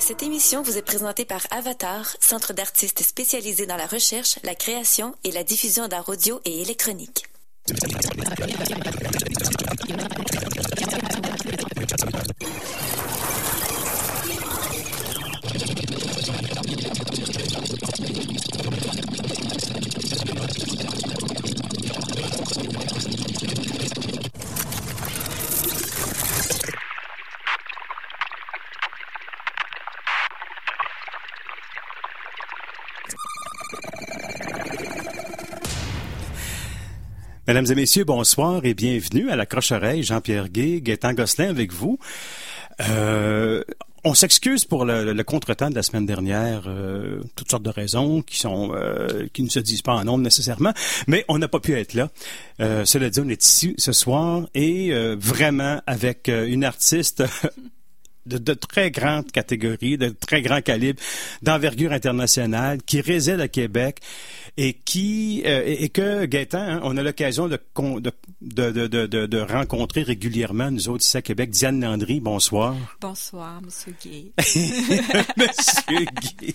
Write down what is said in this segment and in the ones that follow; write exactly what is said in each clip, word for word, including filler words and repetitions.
Cette émission vous est présentée par Avatar, centre d'artistes spécialisé dans la recherche, la création et la diffusion d'art audio et électronique. Mesdames et messieurs, bonsoir et bienvenue à la Croche-Oreille. Jean-Pierre Guay, Gaétan Gosselin avec vous. Euh, on s'excuse pour le, le contretemps de la semaine dernière, euh, toutes sortes de raisons qui sont euh, qui ne se disent pas en nombre nécessairement, mais on n'a pas pu être là. Euh, cela dit, on est ici ce soir et euh, vraiment avec euh, une artiste de, de très grande catégorie, de très grand calibre, d'envergure internationale, qui réside à Québec et qui euh, et, et que Gaétan, hein, on a l'occasion de, de, de, de, de, de rencontrer régulièrement, nous autres ici à Québec. Diane Landry, bonsoir. Bonsoir, Monsieur Guay. Monsieur Guay.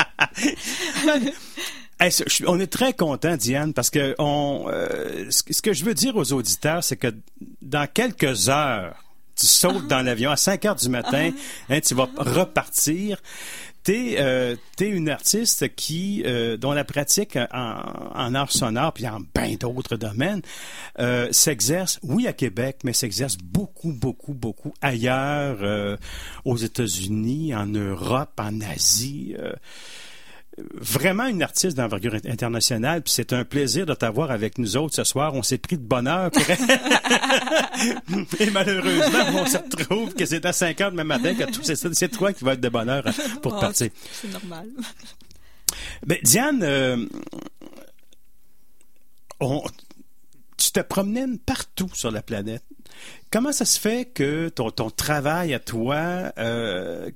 Hey, on est très content, Diane, parce que on, euh, ce que je veux dire aux auditeurs, c'est que dans quelques heures, tu sautes uh-huh. dans l'avion à cinq heures du matin, uh-huh. hein, tu vas uh-huh. repartir. T'es, euh, t'es une artiste qui, euh, dont la pratique en, en art sonore puis en bien d'autres domaines euh, s'exerce, oui, à Québec, mais s'exerce beaucoup, beaucoup, beaucoup ailleurs, euh, aux États-Unis, en Europe, en Asie. Euh, Vraiment une artiste d'envergure internationale, puis c'est un plaisir de t'avoir avec nous autres ce soir. On s'est pris de bonheur. Pour... Et malheureusement, on se retrouve que c'est à cinq heures demain matin que tout, c'est, c'est toi qui vas être de bonheur pour oh, partir. C'est, c'est normal. Ben, Diane, euh, on, tu te promènes partout sur la planète. Comment ça se fait que ton, ton travail à toi euh,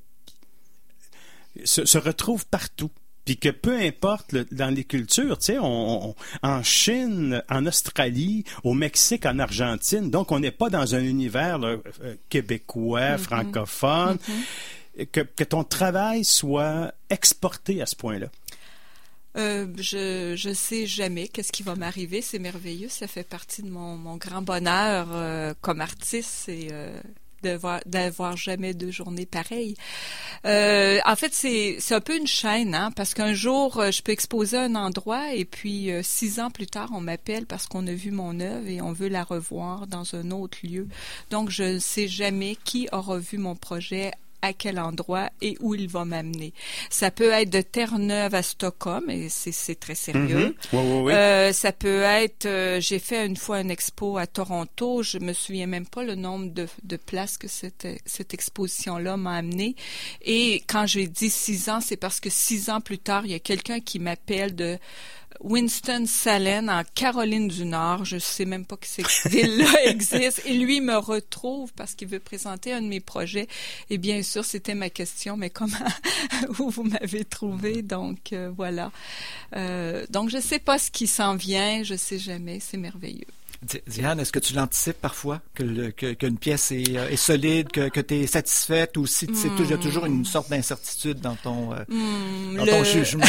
se, se retrouve partout? Puis que peu importe le, dans les cultures, tu sais, on, on, en Chine, en Australie, au Mexique, en Argentine, donc on n'est pas dans un univers là, euh, québécois, mm-hmm. francophone, mm-hmm. Que, que ton travail soit exporté à ce point-là. Euh, je je sais jamais qu'est-ce qui va m'arriver, c'est merveilleux, ça fait partie de mon, mon grand bonheur euh, comme artiste, c'est... Euh... D'avoir, d'avoir jamais de journée pareille. Euh, en fait, c'est, c'est un peu une chaîne, hein, parce qu'un jour, je peux exposer à un endroit et puis euh, six ans plus tard, on m'appelle parce qu'on a vu mon œuvre et on veut la revoir dans un autre lieu. Donc, je ne sais jamais qui aura vu mon projet, à quel endroit et où il va m'amener. Ça peut être de Terre-Neuve à Stockholm, et c'est, c'est très sérieux. Mm-hmm. Oui, oui, oui. Euh, ça peut être... Euh, j'ai fait une fois une expo à Toronto, je me souviens même pas le nombre de, de places que cette, cette exposition-là m'a amené. Et quand j'ai dit six ans, c'est parce que six ans plus tard, il y a quelqu'un qui m'appelle de Winston-Salem, en Caroline du Nord. Je sais même pas que cette ville-là existe. Et lui me retrouve parce qu'il veut présenter un de mes projets. Et bien sûr, c'était ma question, mais comment, où vous m'avez trouvé? Donc, euh, voilà. Euh, donc, je sais pas ce qui s'en vient. Je sais jamais. C'est merveilleux. Diane, est-ce que tu l'anticipes parfois, que le, que, qu'une pièce est, est solide, que, que tu es satisfaite, ou si il mm. y a toujours une sorte d'incertitude dans ton, euh, mm, dans le... ton jugement?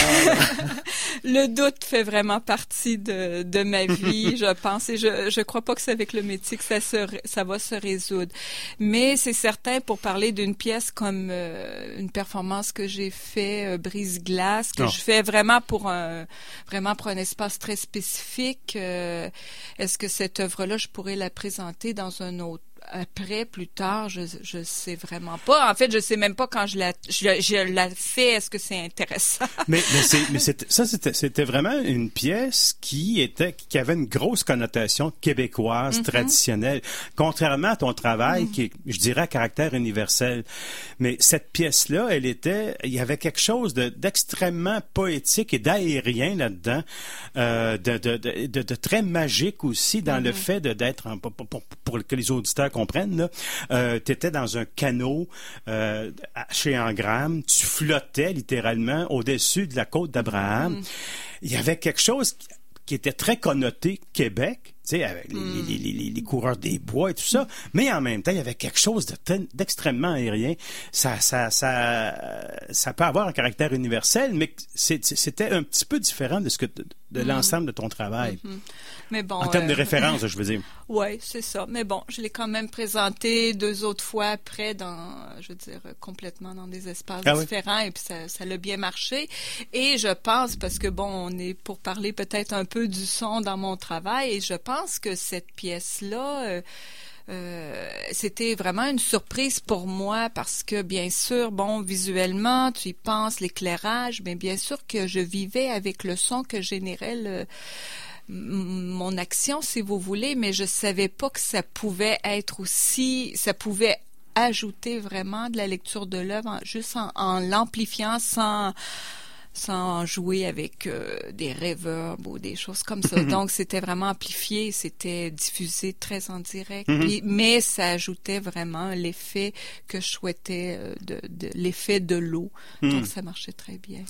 Le doute fait vraiment partie de, de ma vie, je pense, et je je crois pas que c'est avec le métier que ça se, ça va se résoudre. Mais c'est certain, pour parler d'une pièce comme euh, une performance que j'ai fait, euh, Brise-glace, que oh. je fais vraiment pour un vraiment pour un espace très spécifique. Euh, est-ce que cette œuvre-là, je pourrais la présenter dans un autre après, plus tard, je je sais vraiment pas. En fait, je sais même pas quand je la je, je la fais, est-ce que c'est intéressant. mais mais c'est mais c'était, ça c'était c'était vraiment une pièce qui était qui avait une grosse connotation québécoise, mm-hmm. traditionnelle, contrairement à ton travail mm-hmm. qui est, je dirais, à caractère universel. Mais cette pièce-là, elle était, il y avait quelque chose de d'extrêmement poétique et d'aérien là-dedans, euh, de, de de de de très magique aussi dans mm-hmm. le fait de d'être pour, pour, pour que les auditeurs comprennent, là, euh, tu étais dans un canot euh, chez Engram, tu flottais littéralement au-dessus de la côte d'Abraham. Mm. Il y avait quelque chose qui, qui était très connoté Québec, sais, avec les, mm. les, les, les, les coureurs des bois et tout ça, mais en même temps, il y avait quelque chose de ten, d'extrêmement aérien. Ça, ça, ça, ça peut avoir un caractère universel, mais c'est, c'était un petit peu différent de ce que de, de mm. l'ensemble de ton travail. Mm-hmm. Mais bon, en termes euh... de référence, je veux dire. Oui, c'est ça. Mais bon, je l'ai quand même présenté deux autres fois après, dans, je veux dire, complètement dans des espaces ah différents, oui. Et puis ça, ça l'a bien marché. Et je pense, parce que bon, on est pour parler peut-être un peu du son dans mon travail, et je pense que cette pièce-là, euh, euh, c'était vraiment une surprise pour moi parce que, bien sûr, bon, visuellement, tu y penses, l'éclairage, mais bien sûr que je vivais avec le son que générait le mon action, si vous voulez, mais je savais pas que ça pouvait être aussi, ça pouvait ajouter vraiment de la lecture de l'œuvre juste en, en l'amplifiant sans sans jouer avec euh, des reverbs ou des choses comme ça. Donc, c'était vraiment amplifié, c'était diffusé très en direct, mm-hmm. puis, mais ça ajoutait vraiment l'effet que je souhaitais, euh, de, de l'effet de l'eau. Mm. Donc, ça marchait très bien.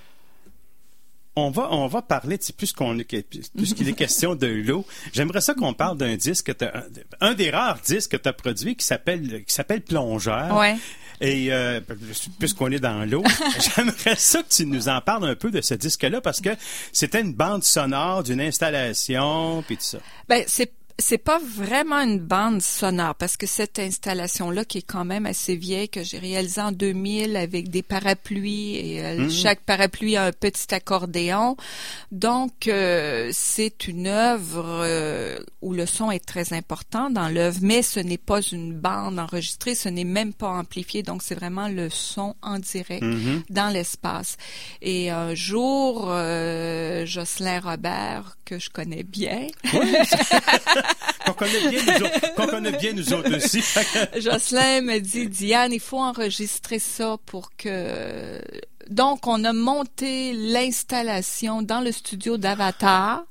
On va, on va parler, puisqu'on puisqu'il est question de l'eau, j'aimerais ça qu'on parle d'un disque, que t'as, un, un des rares disques que tu as produit qui s'appelle, qui s'appelle Plongeur. Ouais. Et euh, puisqu'on est dans l'eau, j'aimerais ça que tu nous en parles un peu de ce disque-là, parce que c'était une bande sonore d'une installation, puis tout ça. Ben, c'est C'est pas vraiment une bande sonore parce que cette installation-là, qui est quand même assez vieille, que j'ai réalisée en deux mille avec des parapluies et euh, mmh. chaque parapluie a un petit accordéon. Donc, euh, c'est une œuvre euh, où le son est très important dans l'œuvre, mais ce n'est pas une bande enregistrée, ce n'est même pas amplifié. Donc, c'est vraiment le son en direct mmh. dans l'espace. Et un jour, euh, Jocelyn Robert, que je connais bien... Oui, qu'on connaît bien nous autres, qu'on connaît bien nous autres aussi. Jocelyn me dit, Diane, il faut enregistrer ça pour que... Donc, on a monté l'installation dans le studio d'Avatar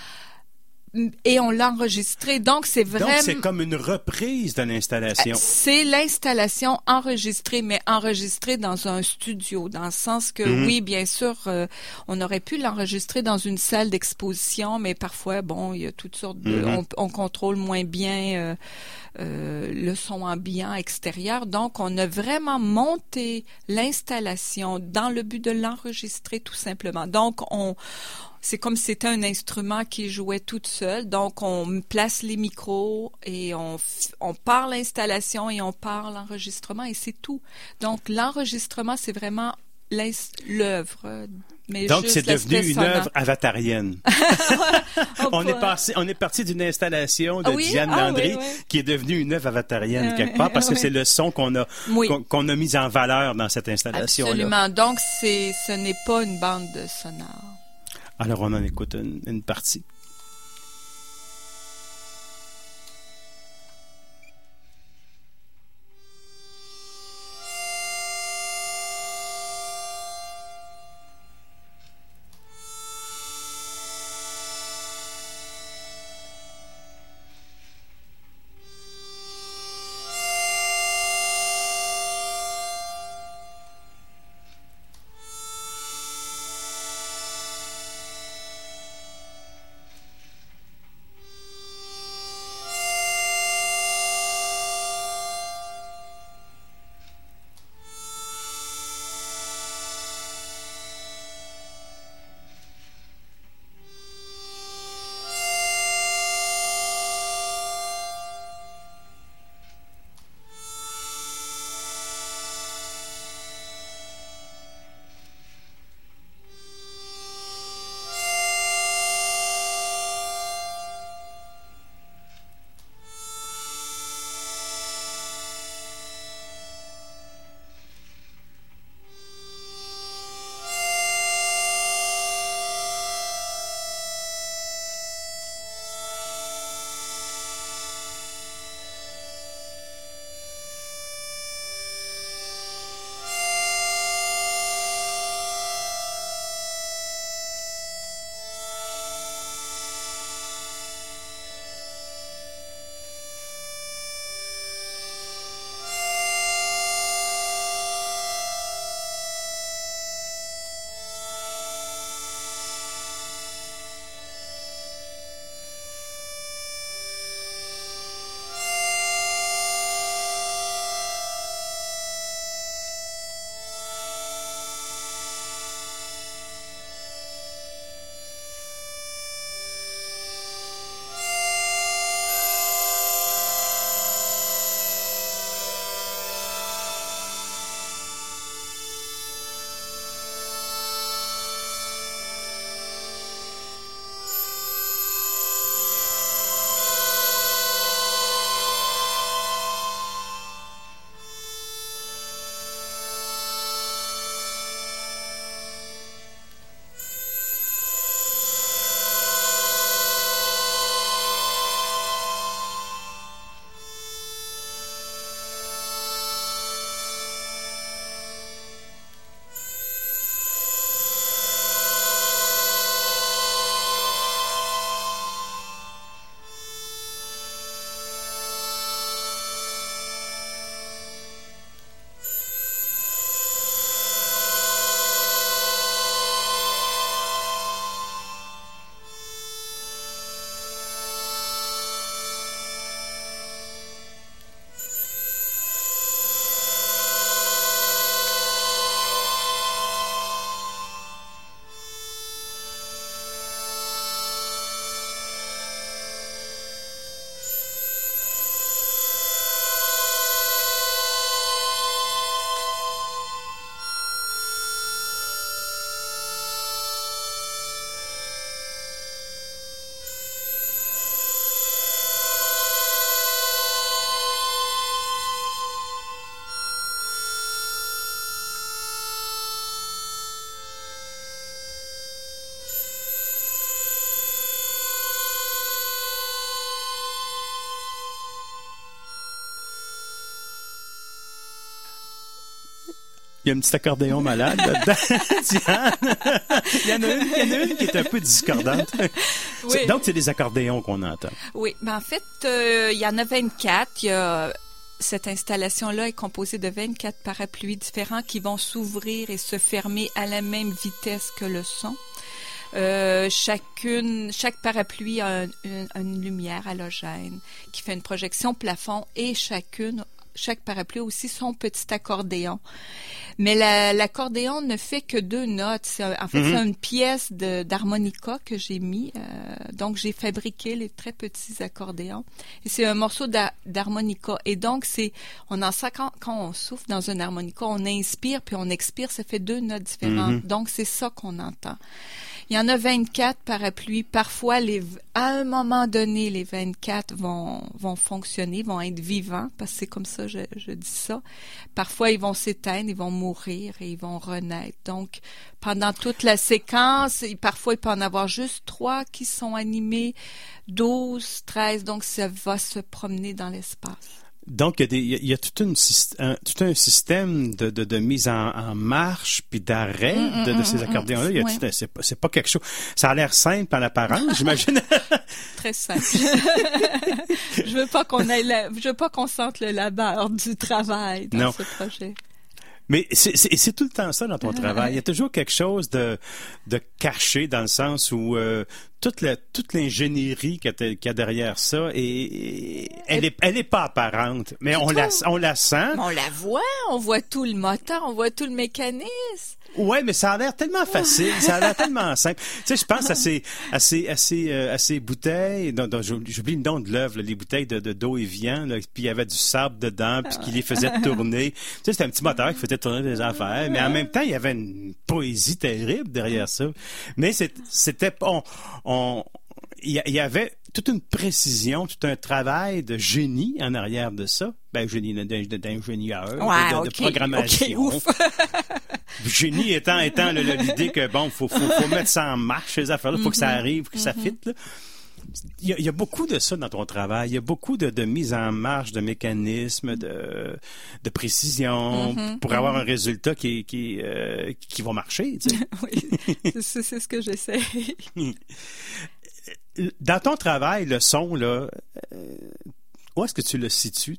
et on l'a enregistré. Donc, c'est vraiment... Donc, c'est comme une reprise de l'installation. C'est l'installation enregistrée, mais enregistrée dans un studio, dans le sens que, mm-hmm. oui, bien sûr, euh, on aurait pu l'enregistrer dans une salle d'exposition, mais parfois, bon, il y a toutes sortes de... Mm-hmm. On, on contrôle moins bien euh, euh, le son ambiant extérieur. Donc, on a vraiment monté l'installation dans le but de l'enregistrer, tout simplement. Donc, on... C'est comme si c'était un instrument qui jouait toute seule. Donc, on place les micros et on, on part l'installation et on part l'enregistrement et c'est tout. Donc, l'enregistrement, c'est vraiment l'œuvre. Mais donc, c'est devenu une œuvre avatarienne. on, on, est passé, on est parti d'une installation de oui? Diane ah, Landry oui, oui. qui est devenue une œuvre avatarienne euh, quelque part parce oui. que c'est le son qu'on a, oui. qu'on, qu'on a mis en valeur dans cette installation-là. Absolument. Donc, c'est, ce n'est pas une bande sonore. Alors, on en écoute une, une partie. Il y a un petit accordéon malade là-dedans. Diane. il, y en a une, il y en a une qui est un peu discordante. Oui. Donc, c'est des accordéons qu'on entend. Oui, mais en fait, euh, il y en a vingt-quatre. Il y a... Cette installation-là est composée de vingt-quatre parapluies différents qui vont s'ouvrir et se fermer à la même vitesse que le son. Euh, chacune, chaque parapluie a une, une lumière halogène qui fait une projection plafond et chacune, chaque parapluie a aussi son petit accordéon. Mais la, l'accordéon ne fait que deux notes. C'est, en fait, mm-hmm. c'est une pièce de, d'harmonica que j'ai mis. Euh, donc, j'ai fabriqué les très petits accordéons. Et c'est un morceau d'ha, d'harmonica. Et donc, c'est, on en sent quand, quand on souffle dans un harmonica, on inspire puis on expire, ça fait deux notes différentes. Mm-hmm. Donc, c'est ça qu'on entend. Il y en a vingt-quatre parapluies. Parfois, les, à un moment donné, les vingt-quatre vont, vont fonctionner, vont être vivants, parce que c'est comme ça, je, je dis ça. Parfois, ils vont s'éteindre, ils vont mourir et ils vont renaître. Donc, pendant toute la séquence, parfois, il peut en avoir juste trois qui sont animés, douze, treize, donc ça va se promener dans l'espace. Donc, il y a, des, il y a tout, une, un, tout un système de, de, de mise en, en marche puis d'arrêt mmh, de, de ces accordéons-là. Il y a oui. tout, c'est, pas, c'est pas quelque chose... Ça a l'air simple en apparence, j'imagine. Très simple. je veux pas qu'on aille la, je veux pas qu'on sente le labeur du travail dans non. ce projet. Mais c'est, c'est, c'est tout le temps ça dans ton travail. Il y a toujours quelque chose de, de caché dans le sens où euh, toute, la, toute l'ingénierie qu'il y, a, qu'il y a derrière ça, et, et elle est, elle est pas apparente, mais on la, on la sent. On la voit, on voit tout le moteur, on voit tout le mécanisme. Ouais, mais ça a l'air tellement facile, ça a l'air tellement simple. Tu sais, je pense à ces, à ces, à ces, euh, à ces bouteilles, dont, dont, j'oublie le nom de l'œuvre, là, les bouteilles de, de d'eau et viand, là, puis il y avait du sable dedans, puis qui les faisait tourner. Tu sais, c'était un petit moteur qui faisait tourner des affaires, mais en même temps, il y avait une poésie terrible derrière ça. Mais c'est, c'était, on, on, il y avait toute une précision, tout un travail de génie en arrière de ça. Ben, génie d'ingénieur, ouais, de, okay, de programmation. Okay, ouf. Génie étant, étant le, le, l'idée que, bon, faut, faut, faut mettre ça en marche, ces affaires-là, faut mm-hmm. que ça arrive, que mm-hmm. ça fitte, là. Il y, a, il y a beaucoup de ça dans ton travail. Il y a beaucoup de, de mise en marche, de mécanismes, de, de précision mm-hmm. pour avoir un résultat qui, qui, euh, qui va marcher. Tu sais. Oui, c'est, c'est ce que j'essaie. Dans ton travail, le son, là, euh, où est-ce que tu le situes?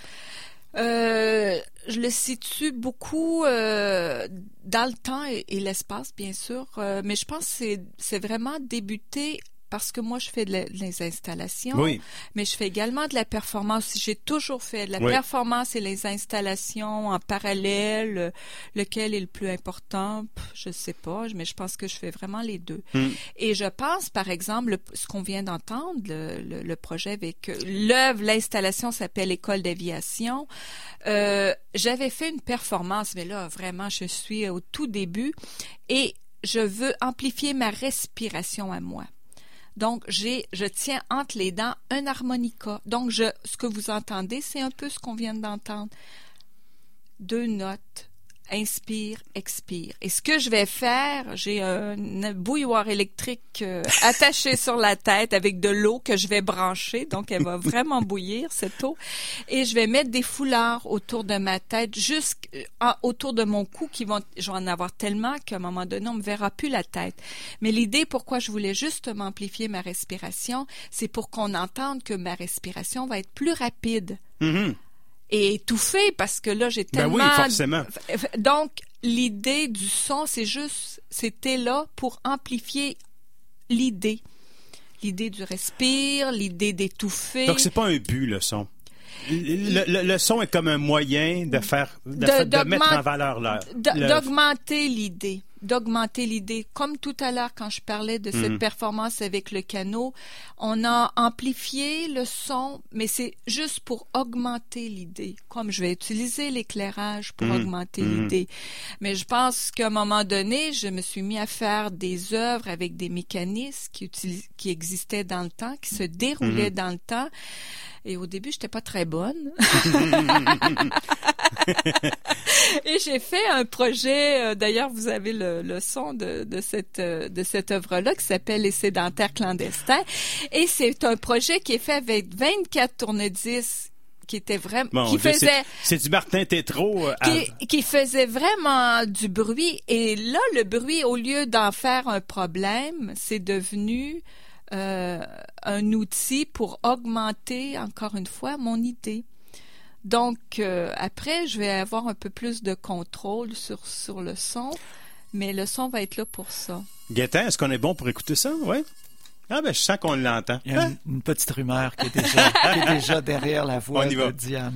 Euh, je le situe beaucoup euh, dans le temps et, et l'espace, bien sûr, euh, mais je pense que c'est, c'est vraiment débuté parce que moi, je fais de la, des installations, oui. mais je fais également de la performance. J'ai toujours fait de la oui. performance et les installations en parallèle. Lequel est le plus important? Je ne sais pas, mais je pense que je fais vraiment les deux. Mm. Et je pense, par exemple, le, ce qu'on vient d'entendre, le, le, le projet avec l'œuvre, l'installation s'appelle École d'aviation. Euh, j'avais fait une performance, mais là, vraiment, je suis au tout début et je veux amplifier ma respiration à moi. Donc, j'ai, je tiens entre les dents un harmonica. Donc, je, ce que vous entendez, c'est un peu ce qu'on vient d'entendre. Deux notes. Inspire, expire. Et ce que je vais faire, j'ai un bouilloire électrique euh, attaché sur la tête avec de l'eau que je vais brancher. Donc, elle va vraiment bouillir, cette eau. Et je vais mettre des foulards autour de ma tête, jusqu'autour de mon cou, qui vont, je vais en avoir tellement qu'à un moment donné, on me verra plus la tête. Mais l'idée pourquoi je voulais justement amplifier ma respiration, c'est pour qu'on entende que ma respiration va être plus rapide. Mm-hmm. Et étouffée, parce que là, j'ai tellement... Ben oui, forcément. Donc, l'idée du son, c'est juste... C'était là pour amplifier l'idée. L'idée du respire, l'idée d'étouffer. Donc, c'est pas un but, le son. Le, le, le son est comme un moyen de faire... De, de, de mettre en valeur l'heure. D'augmenter l'idée. d'augmenter l'idée. Comme tout à l'heure, quand je parlais de cette mmh. performance avec le canot, on a amplifié le son, mais c'est juste pour augmenter l'idée. Comme je vais utiliser l'éclairage pour mmh. augmenter mmh. l'idée. Mais je pense qu'à un moment donné, je me suis mis à faire des œuvres avec des mécanismes qui, utilis- qui existaient dans le temps, qui se déroulaient mmh. dans le temps. Et au début, j'étais pas très bonne. Et j'ai fait un projet, euh, d'ailleurs, vous avez le, le son de, de cette, euh, de cette œuvre-là qui s'appelle Les Sédentaires clandestins. Et c'est un projet qui est fait avec vingt-quatre tourne-disques qui était vraiment, Bon, qui Dieu, faisait, c'est, c'est du Martin Tétrault. Euh, qui, à... qui faisait vraiment du bruit. Et là, le bruit, au lieu d'en faire un problème, c'est devenu euh, un outil pour augmenter, encore une fois, mon idée. Donc, euh, après, je vais avoir un peu plus de contrôle sur, sur le son, mais le son va être là pour ça. Gaétan, est-ce qu'on est bon pour écouter ça? Oui? Ah ben, je sens qu'on l'entend. Il y a hein? une, une petite rumeur qui est déjà, qui est déjà derrière la voix de va. Diane.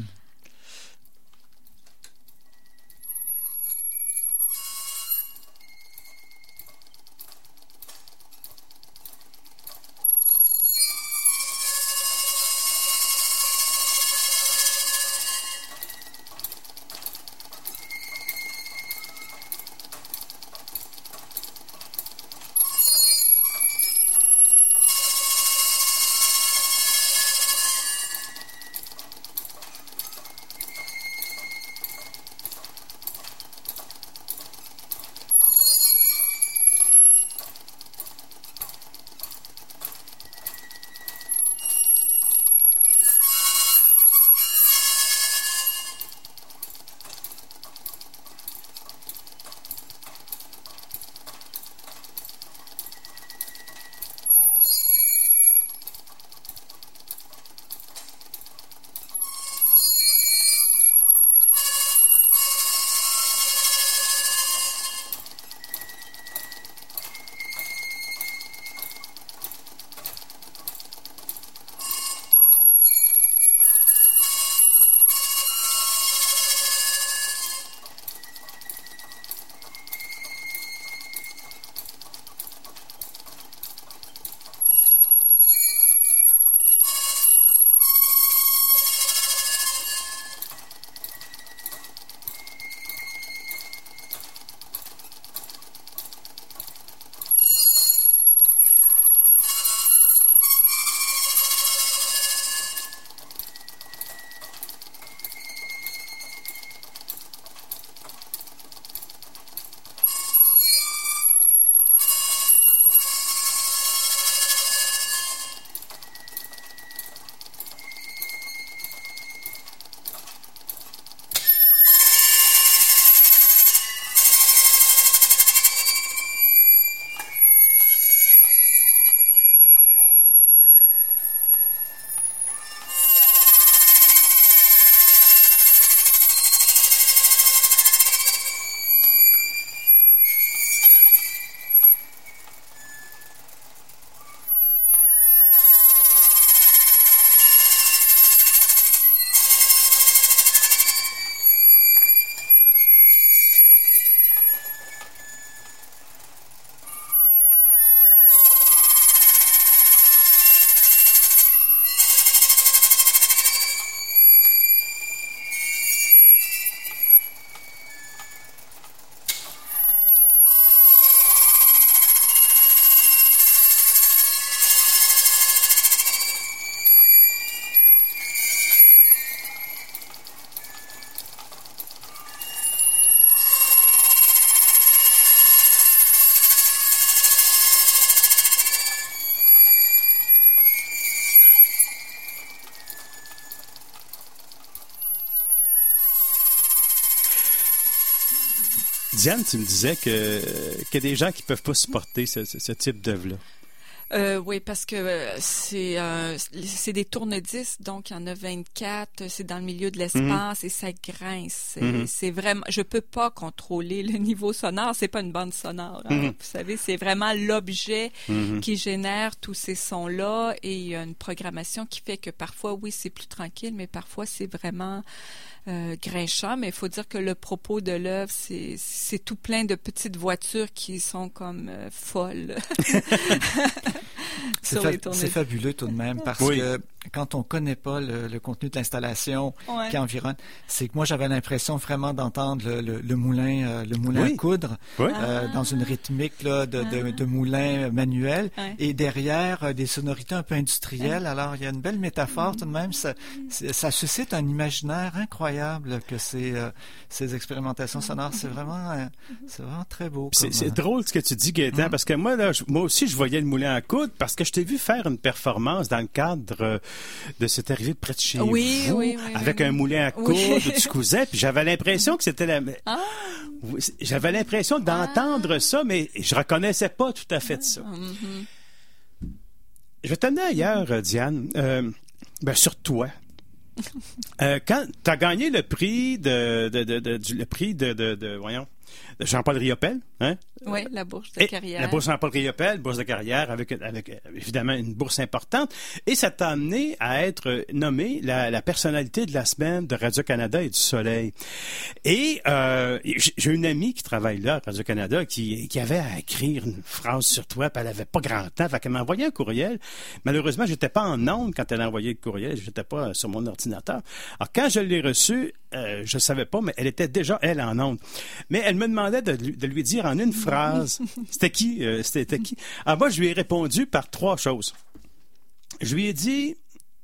Diane, tu me disais que qu'il y a des gens qui peuvent pas supporter ce, ce, ce type d'œuvre-là. Euh, oui, parce que c'est euh, c'est des tourne-disques, donc il y en a vingt-quatre, c'est dans le milieu de l'espace mm-hmm. et ça grince. C'est, mm-hmm. c'est vraiment, je peux pas contrôler le niveau sonore, c'est pas une bande sonore. Hein. Mm-hmm. Vous savez, c'est vraiment l'objet mm-hmm. qui génère tous ces sons-là et il y a une programmation qui fait que parfois, oui, c'est plus tranquille, mais parfois c'est vraiment euh, grinchant. Mais il faut dire que le propos de l'œuvre, c'est, c'est tout plein de petites voitures qui sont comme euh, folles. C'est, fa- c'est fabuleux tout de même parce oui. que quand on connaît pas le, le contenu de l'installation ouais. qui environne, c'est que moi j'avais l'impression vraiment d'entendre le, le, le moulin, euh, le moulin oui. à coudre oui. euh, ah. dans une rythmique là, de, de, de moulin manuel ouais. et derrière euh, des sonorités un peu industrielles. Ouais. Alors il y a une belle métaphore mm-hmm. tout de même. Ça, ça suscite un imaginaire incroyable que ces, euh, ces expérimentations sonores. C'est vraiment, euh, c'est vraiment très beau. C'est, comme, c'est euh... drôle ce que tu dis, Gaétan, mm-hmm. parce que moi là, je, moi aussi je voyais le moulin à coudre parce que je t'ai vu faire une performance dans le cadre de cette arrivée près de chez oui, vous, oui, oui, avec oui, un oui. moulin à coudre Oui. où tu cousais, puis j'avais l'impression que c'était la... Ah. J'avais l'impression d'entendre Ah. ça, mais je reconnaissais pas tout à fait ça. Mm-hmm. Je vais t'amener ailleurs, euh, Diane, euh, ben, sur toi. euh, quand tu as gagné le prix de, de, de, de- du, le prix de, de, de voyons, de Jean-Paul Riopel, hein? Oui, la bourse de Et carrière. La bourse Jean-Paul Riopel, bourse de carrière, avec, avec euh, évidemment une bourse importante. Et ça t'a amené à être nommé la, la personnalité de la semaine de Radio-Canada et du Soleil. Et euh, j'ai j'ai une amie qui travaille là, à Radio-Canada, qui, qui avait à écrire une phrase sur toi, puis elle avait pas grand temps. Fait qu'elle m'a envoyé un courriel. Malheureusement, j'étais pas en onde quand elle a envoyé le courriel. J'étais pas sur mon ordinateur. Alors, quand je l'ai reçu, euh, je savais pas, mais elle était déjà, elle, en onde. Mais elle me demandait de, lui- de lui dire en une phrase, c'était qui? euh, c'était qui? Alors moi, je lui ai répondu par trois choses. Je lui ai dit,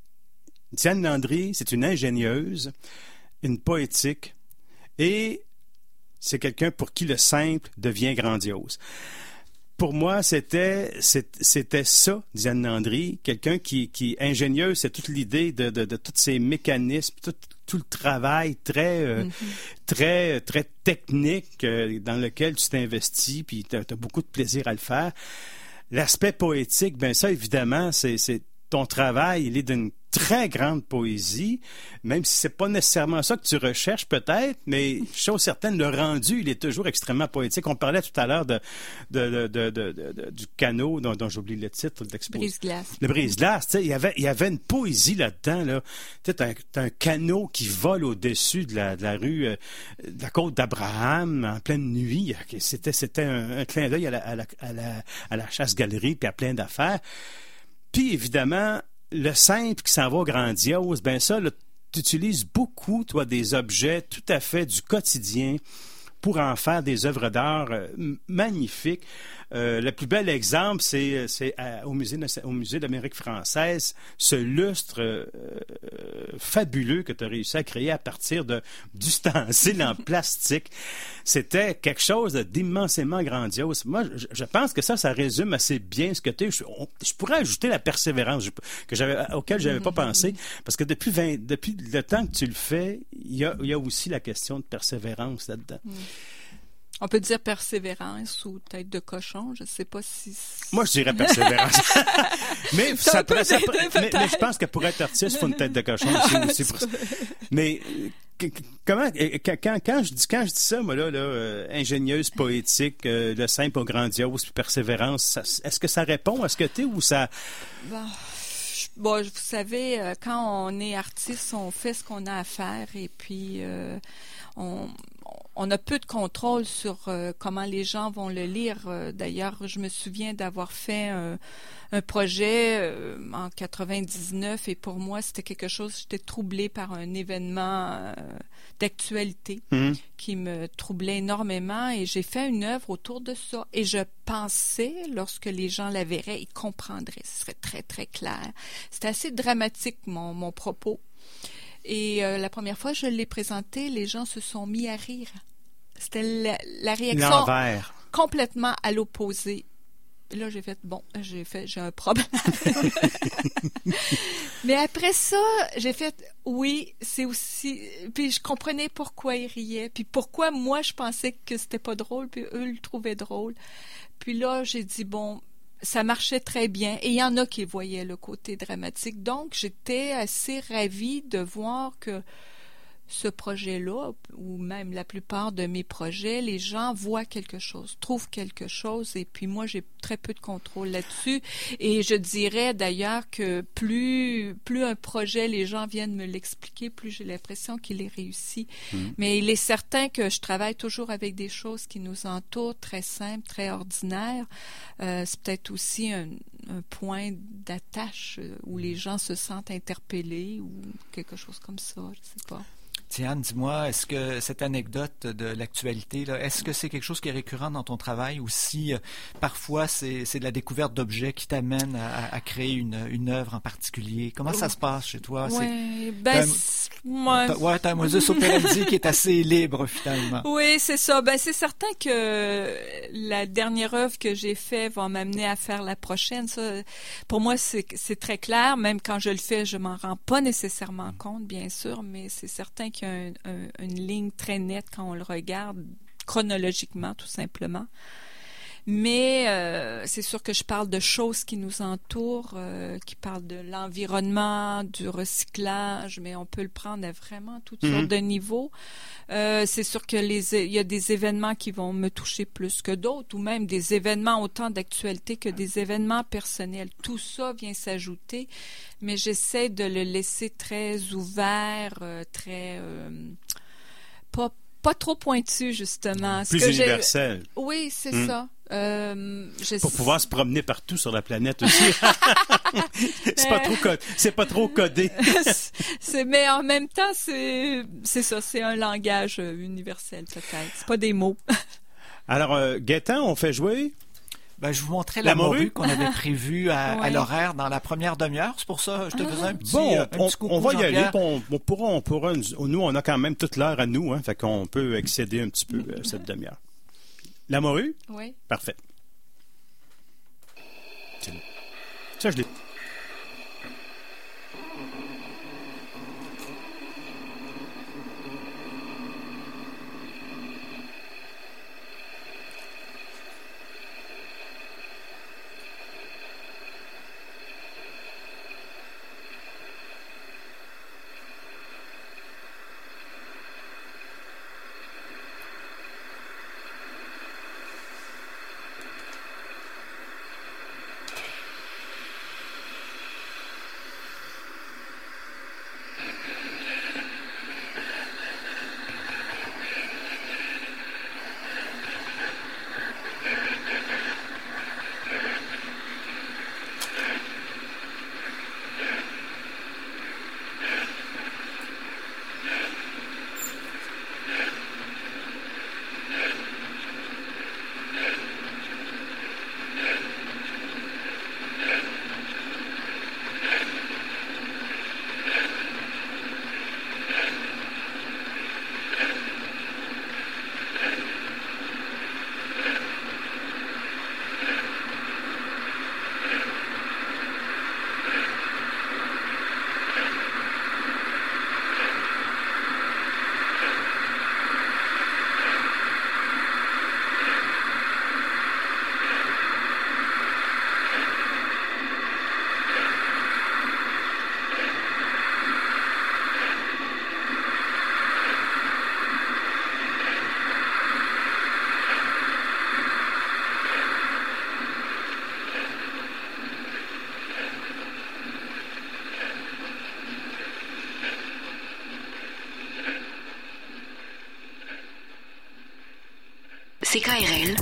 Diane Landry, c'est une ingénieuse, une poétique, et c'est quelqu'un pour qui le simple devient grandiose. Pour moi, c'était c'est- c'était ça, Diane Landry, quelqu'un qui, qui est ingénieux, c'est toute l'idée de, de, de tous ces mécanismes, tout, tout le travail très, euh, très, très technique euh, dans lequel tu t'investis, puis tu as beaucoup de plaisir à le faire. L'aspect poétique, ben ça, évidemment, c'est c'est ton travail, il est d'une très grande poésie, même si c'est pas nécessairement ça que tu recherches peut-être, mais chose certaine, le rendu, il est toujours extrêmement poétique. On parlait tout à l'heure de, de, de, de, de, de- de- du canot dont, dont j'oublie le titre de l'exposition. Brise-glace. Le brise-glace, tu sais, il y avait, il y avait une poésie là-dedans, là. Tu sais, t'as un, t'as un canot qui vole au-dessus de la, de la rue, euh, de la côte d'Abraham, en pleine nuit. C'était, c'était un, un clin d'œil à la, à la, à la, à la chasse-galerie, puis à plein d'affaires. Puis, évidemment, le simple qui s'en va au grandiose, ben ça, tu utilises beaucoup, toi, des objets tout à fait du quotidien pour en faire des œuvres d'art euh, m- magnifiques. Euh, le plus bel exemple, c'est, c'est à- au musée, de- au musée d'Amérique française, ce lustre euh, euh, fabuleux que tu as réussi à créer à partir de, d'ustensiles en plastique. C'était quelque chose de- d'immensément grandiose. Moi, je, je pense que ça, ça résume assez bien ce que tu es. Je, on- je pourrais ajouter la persévérance je- que j'avais, auquel je n'avais pas pensé, parce que depuis, vingt, depuis le temps que tu le fais, il y a, il y a aussi la question de persévérance là-dedans. On peut dire persévérance ou tête de cochon, je ne sais pas si... Moi, je dirais persévérance. mais, C'est ça un peu pourrait, ça des pourrait- deux, mais, mais je peut-être. pense que pour être artiste, il faut une tête de cochon aussi. aussi pour ça. Mais euh, que- que- comment euh, quand, quand, quand je dis quand je dis ça, moi là, là euh, ingénieuse, poétique, euh, le simple au grandiose, puis persévérance, ça- est-ce que ça répond à ce que t'es ou ça? Bon, je- bon, vous savez, euh, quand on est artiste, on fait ce qu'on a à faire et puis euh, on, on a peu de contrôle sur euh, comment les gens vont le lire. Euh, D'ailleurs, je me souviens d'avoir fait un, un projet euh, en quatre-vingt-dix-neuf et pour moi, c'était quelque chose, j'étais troublée par un événement euh, d'actualité Mhm. qui me troublait énormément et j'ai fait une œuvre autour de ça. Et je pensais, lorsque les gens la verraient, ils comprendraient, ce serait très, très clair. C'était assez dramatique, mon, mon propos. Et euh, la première fois que je l'ai présenté, les gens se sont mis à rire. C'était la, la réaction L'envers. complètement à l'opposé. Là, j'ai fait, bon, j'ai fait, j'ai un problème. Mais après ça, j'ai fait, oui, c'est aussi... Puis je comprenais pourquoi ils riaient, puis pourquoi moi, je pensais que c'était pas drôle, puis eux le trouvaient drôle. Puis là, j'ai dit, bon, ça marchait très bien. Et il y en a qui voyaient le côté dramatique. Donc, j'étais assez ravie de voir que ce projet-là, ou même la plupart de mes projets, les gens voient quelque chose, trouvent quelque chose, et puis moi, j'ai très peu de contrôle là-dessus. Et je dirais d'ailleurs que plus, plus un projet, les gens viennent me l'expliquer, plus j'ai l'impression qu'il est réussi. Mmh. Mais il est certain que je travaille toujours avec des choses qui nous entourent, très simples, très ordinaires. Euh, c'est peut-être aussi un, un point d'attache où les gens se sentent interpellés ou quelque chose comme ça, je sais pas. Diane, dis-moi, est-ce que cette anecdote de l'actualité, là, est-ce que c'est quelque chose qui est récurrent dans ton travail ou si euh, parfois c'est, c'est de la découverte d'objets qui t'amène à, à créer une, une œuvre en particulier? Comment ça se passe chez toi? Oui, ben, moi... T'as, ouais, t'as un modus operandi qui est assez libre finalement. Oui, c'est ça. Ben, c'est certain que la dernière œuvre que j'ai faite va m'amener à faire la prochaine. Ça, pour moi, c'est, c'est très clair. Même quand je le fais, je m'en rends pas nécessairement compte, bien sûr, mais c'est certain qu'il y a un, un, une ligne très nette quand on le regarde chronologiquement, tout simplement. Mais euh, c'est sûr que je parle de choses qui nous entourent, euh, qui parlent de l'environnement, du recyclage, mais on peut le prendre à vraiment toutes mm-hmm. sortes de niveaux. Euh, c'est sûr que les, il y a des événements qui vont me toucher plus que d'autres, ou même des événements autant d'actualité que des événements personnels. Tout ça vient s'ajouter, mais j'essaie de le laisser très ouvert, euh, très euh, pas pas trop pointu justement. Plus Ce que universel. J'ai... Oui, c'est mm. ça. Euh, je... Pour pouvoir se promener partout sur la planète aussi. c'est pas trop codé. C'est pas trop codé. c'est, mais en même temps, c'est, c'est ça, c'est un langage universel peut-être. C'est pas des mots. Alors, euh, Gaétan, on fait jouer? Ben, je vous montrais la, la morue, morue qu'on avait prévue à, ouais. à l'horaire dans la première demi-heure. C'est pour ça que je te faisais un petit, bon, un on, petit coucou, on va y Jean-Pierre. aller. On, on pourra, on pourra, nous, on a quand même toute l'heure à nous, hein, fait qu'on peut excéder un petit peu euh, cette demi-heure. La morue? Oui. Parfait. Ça, je l'ai. C K R L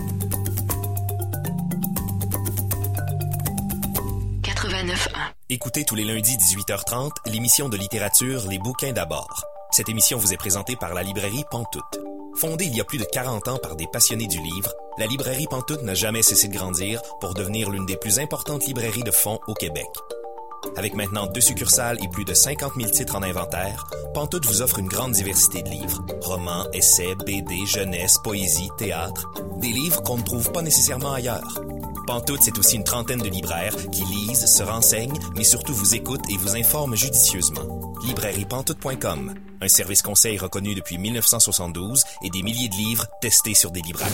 quatre-vingt-neuf un. Écoutez tous les lundis dix-huit heures trente l'émission de littérature Les Bouquins d'abord. Cette émission vous est présentée par la librairie Pantoute. Fondée il y a plus de quarante ans par des passionnés du livre, la librairie Pantoute n'a jamais cessé de grandir pour devenir l'une des plus importantes librairies de fonds au Québec. Avec maintenant deux succursales et plus de cinquante mille titres en inventaire, Pantoute vous offre une grande diversité de livres. Romans, essais, B D, jeunesse, poésie, théâtre. Des livres qu'on ne trouve pas nécessairement ailleurs. Pantoute, c'est aussi une trentaine de libraires qui lisent, se renseignent, mais surtout vous écoutent et vous informent judicieusement. librairie pantoute point com, un service conseil reconnu depuis dix-neuf cent soixante-douze et des milliers de livres testés sur des libraires.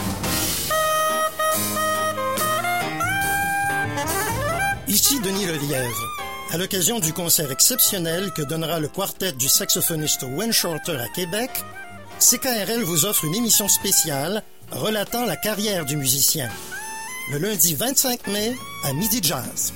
Ici Denis Lelièvre. À l'occasion du concert exceptionnel que donnera le quartet du saxophoniste Wayne Shorter à Québec, C K R L vous offre une émission spéciale relatant la carrière du musicien. Le lundi vingt-cinq mai à Midi Jazz.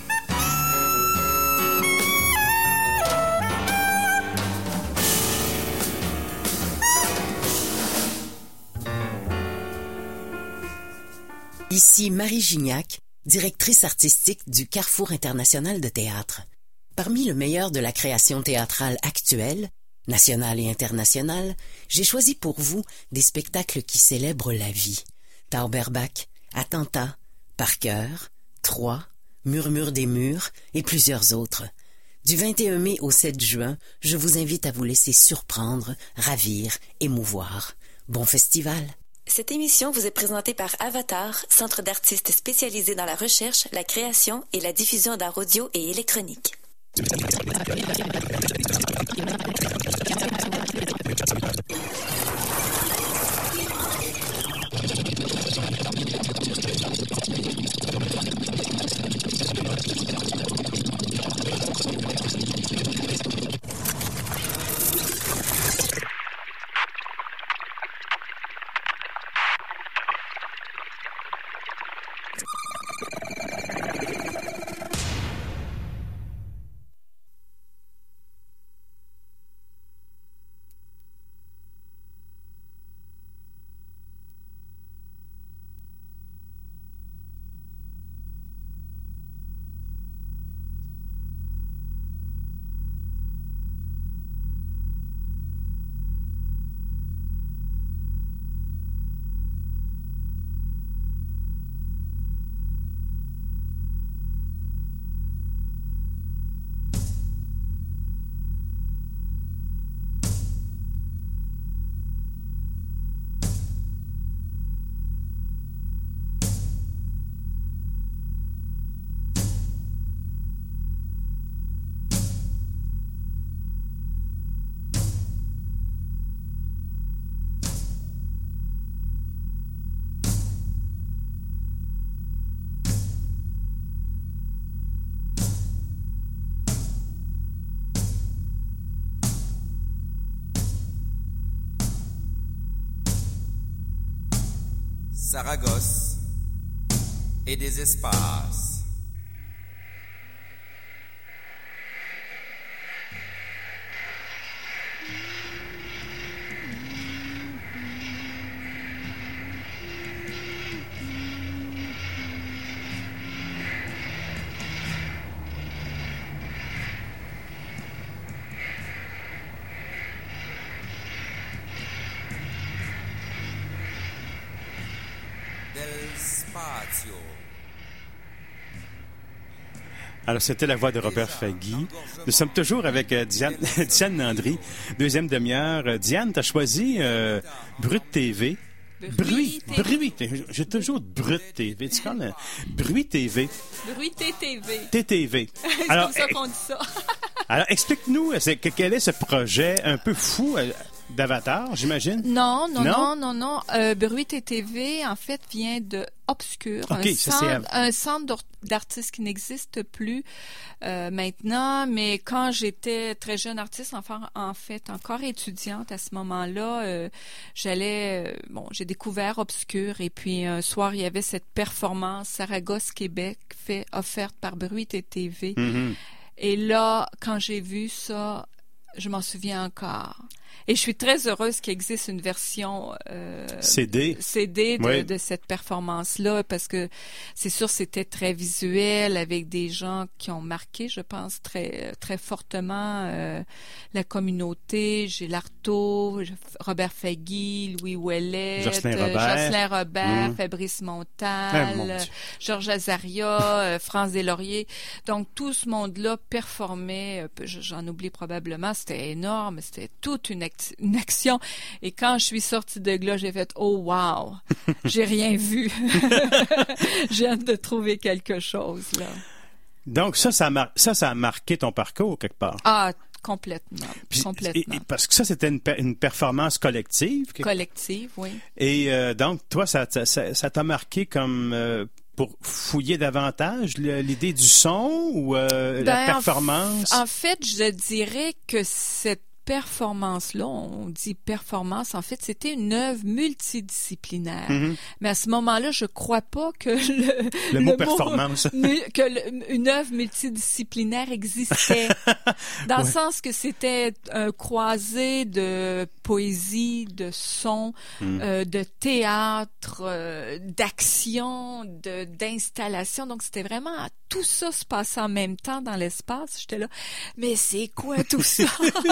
Ici Marie Gignac, directrice artistique du Carrefour international de théâtre. Parmi le meilleur de la création théâtrale actuelle, National et international, j'ai choisi pour vous des spectacles qui célèbrent la vie. Tauberbach, Attentat, Par cœur, Troie, Murmure des murs et plusieurs autres. Du vingt et un mai au sept juin, je vous invite à vous laisser surprendre, ravir, émouvoir. Bon festival! Cette émission vous est présentée par Avatar, centre d'artistes spécialisé dans la recherche, la création et la diffusion d'art audio et électronique. Saragosse et des espaces. Alors, c'était la voix de Robert Fagui. Nous sommes toujours avec euh, Diane, Diane Landry, deuxième demi-heure. Euh, Diane, tu as choisi euh, Brut T V. Bruit, bruit, bruit. J'ai toujours Brut T V. Tu connais? Bruit T V. Bruit T T V. T T V. C'est Alors, comme ça qu'on dit ça. Alors, explique-nous, c'est, quel est ce projet un peu fou euh, d'Avatar, j'imagine? Non, non, non, non, non, non. Euh, Bruit T T V, en fait, vient de Obscur, okay, un, centre, un centre d'artistes qui n'existe plus euh, maintenant, mais quand j'étais très jeune artiste, enfin, en fait, encore étudiante à ce moment-là, euh, j'allais, euh, bon, j'ai découvert Obscur, et puis un soir, il y avait cette performance Saragosse Québec fait offerte par Bruit T T V. Mm-hmm. Et là, quand j'ai vu ça, je m'en souviens encore. Et je suis très heureuse qu'il existe une version euh, C D, C D de, oui. de cette performance-là, parce que c'est sûr c'était très visuel, avec des gens qui ont marqué, je pense, très très fortement euh, la communauté. Gilles Artaud, Robert Fagui, Louis Ouellet, Jocelyn Robert, Jocelyn Robert mmh. Fabrice Montal, ah, Georges Azaria, euh, France Deslauriers. Donc tout ce monde-là performait, j'en oublie probablement, c'était énorme, c'était toute une activité. Une action. Et quand je suis sortie de là, j'ai fait « Oh, wow! J'ai rien vu! » J'ai hâte de trouver quelque chose, là. Donc, ça, ça a, mar- ça, ça a marqué ton parcours, quelque part? Ah, complètement. Puis, complètement. Et, et parce que ça, c'était une, une performance collective? Quelque... Collective, oui. Et euh, donc, toi, ça, ça, ça, ça t'a marqué comme... Euh, pour fouiller davantage l'idée du son ou euh, ben, la performance? En, en fait, je dirais que cette performance-là, on dit performance, en fait, c'était une œuvre multidisciplinaire. Mm-hmm. Mais à ce moment-là, je crois pas que le, le, le mot performance, mot, que le, une œuvre multidisciplinaire existait. Dans ouais. le sens que c'était un croisé de poésie, de son, mm. euh, de théâtre, euh, d'action, de, d'installation. Donc, c'était vraiment tout ça se passait en même temps dans l'espace. J'étais là, mais c'est quoi tout ça?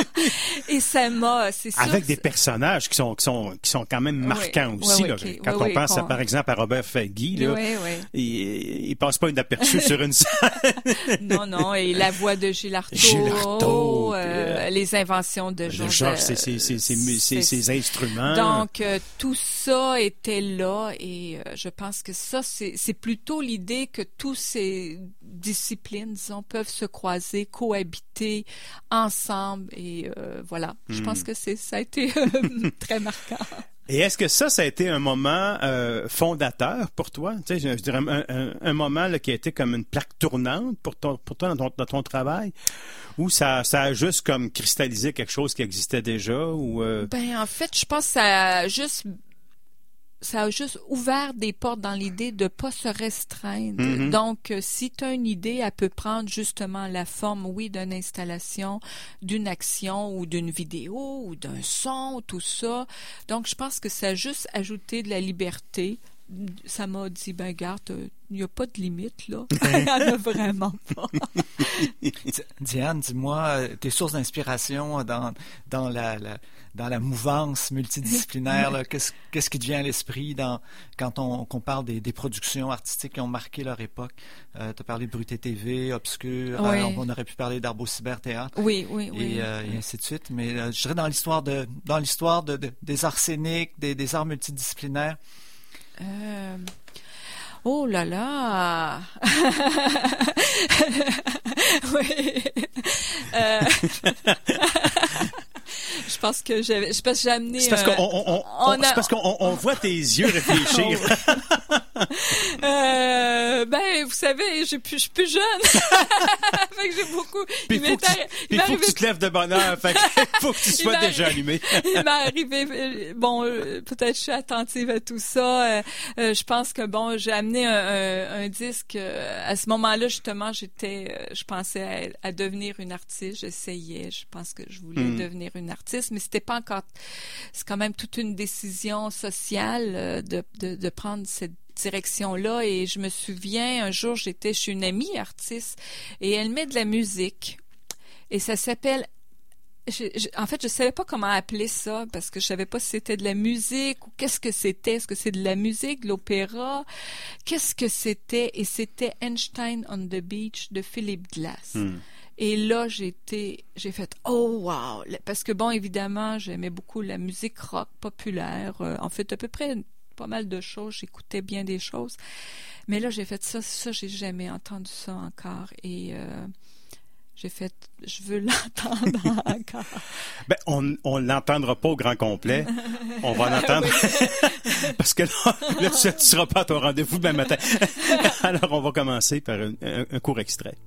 Et ça m'a, c'est sûr. Avec des c'est- personnages qui sont, qui sont, qui sont quand même marquants Oui, aussi. oui, là. oui, Quand oui, on oui, pense, à, qu'on- par exemple, à Robert Fegui, là, Oui, oui. il, il passe pas inaperçu sur une scène. Non, non, et la voix de Gilles Artaud, Gilles Artaud, euh, puis, les inventions de Le Georges. Georges, c'est ses, ses, ses, ses, ses, ses instruments. Donc, euh, tout ça était là et euh, je pense que ça, c'est, c'est plutôt l'idée que toutes ces disciplines, disons, peuvent se croiser, cohabiter ensemble et euh, voilà. Je Hmm. pense que c'est, ça a été euh, très marquant. Et est-ce que ça, ça a été un moment euh, fondateur pour toi? Tu sais, je, je dirais un, un, un moment là, qui a été comme une plaque tournante pour, ton, pour toi dans ton, dans ton travail? Ou ça, ça a juste comme cristallisé quelque chose qui existait déjà? Ou euh... Ben, en fait, je pense que ça a juste ça a juste ouvert des portes dans l'idée de pas se restreindre. Mm-hmm. Donc, euh, si tu as une idée, elle peut prendre justement la forme, oui, d'une installation, d'une action ou d'une vidéo ou d'un son, tout ça. Donc, je pense que ça a juste ajouté de la liberté. Ça m'a dit, ben, garde, il n'y a pas de limite, là. Il n'y en a vraiment pas. Diane, dis-moi, tes sources d'inspiration dans, dans, la, la, dans la mouvance multidisciplinaire, là, qu'est-ce, qu'est-ce qui te vient à l'esprit dans, quand on, qu'on parle des, des productions artistiques qui ont marqué leur époque? Euh, tu as parlé de Bruté T V, Obscur, Oui. euh, on aurait pu parler d'Arbo Cyber Théâtre. Oui, oui, oui. Et, euh, et ainsi de suite. Mais euh, je dirais dans l'histoire, de, dans l'histoire de, de, des arts scéniques, des, des arts multidisciplinaires. Euh... Oh là là! Oui. Euh... Je pense que j'avais, je pense que j'ai amené. C'est parce euh, qu'on on, on, on on, a- c'est parce qu'on on, on voit tes yeux réfléchir. euh, ben, vous savez, j'ai plus, je suis plus jeune. Fait que j'ai beaucoup. Puis il il faut, que m'est tu, arri- puis il il m'est faut que arrivé- tu te lèves de bonne heure. Fait que faut que tu sois m'est déjà arri- allumé. Il m'est arrivé, euh, bon, euh, peut-être je suis attentive à tout ça. Euh, euh, je pense que bon, j'ai amené un, un, un disque. euh, à ce moment-là, justement, j'étais, euh, je pensais à, à devenir une artiste. J'essayais. Je pense que je voulais Mm. devenir une artiste, mais c'était pas encore. C'est quand même toute une décision sociale euh, de, de de prendre cette direction-là. Et je me souviens, un jour, j'étais chez une amie artiste et elle met de la musique. Et ça s'appelle Je, je, en fait, je savais pas comment appeler ça parce que je savais pas si c'était de la musique ou qu'est-ce que c'était. Est-ce que c'est de la musique, de l'opéra? Qu'est-ce que c'était? Et c'était Einstein on the Beach de Philip Glass. Hmm. Et là, j'étais, j'ai fait « Oh, wow! » Parce que, bon, évidemment, j'aimais beaucoup la musique rock populaire. Euh, en fait, à peu près pas mal de choses. J'écoutais bien des choses. Mais là, j'ai fait ça. Ça, j'ai jamais entendu ça encore. Et... Euh, j'ai fait, je veux l'entendre encore. Ben, on on l'entendra pas au grand complet. On va l'entendre parce que là, là tu ne seras pas à ton rendez-vous demain matin. Alors, on va commencer par un, un, un court extrait.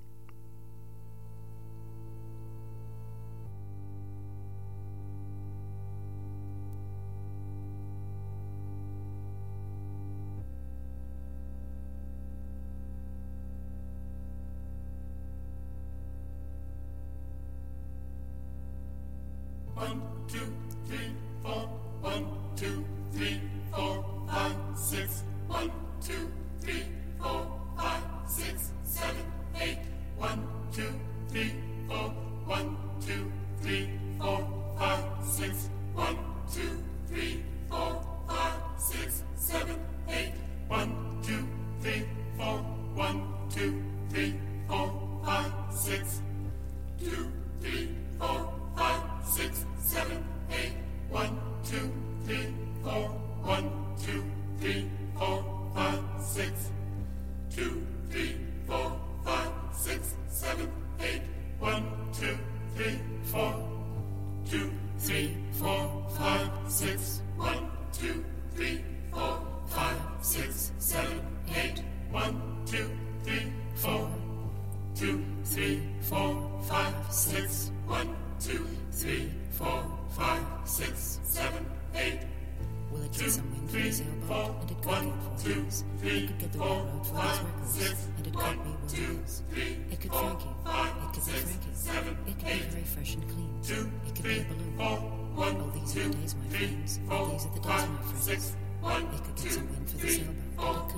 One, two, three, four. One, two, three, four, five, six. One, two, three, four, five, six, seven, eight. One, two, three, four. One, two, three, four, five, six. One, two, three, four, five, six, seven, eight. One, two, three, four. One, two, three, four, five, six. Two, three, four, five, six, seven, eight. One, two, three, four. One, two, three, four, five, six. Two, three, four, five, six, seven, eight. One, two, three, four. Two, three, four, five, six. One, two, three, four, five, six, seven, eight. One, two, three, four. Two, three, four, five, six. One, two, three, four, five, six, seven, eight. Will it get some wind from Three, the sailboat? four, And it could one, get four two, wheels. three, It could get the four, railroad for five, its workers. six. And it One, could be two, wheels. three, It could four, Frankie. five, It could be six, Frankie. seven, It could eight. be very fresh and clean. Two, It could three, be a balloon. four, one, Oh, these two, are the days, my three, friends. four, These are the days, five, my friends. six. One, It could get two, some wind for the three, sailboat. four, And it could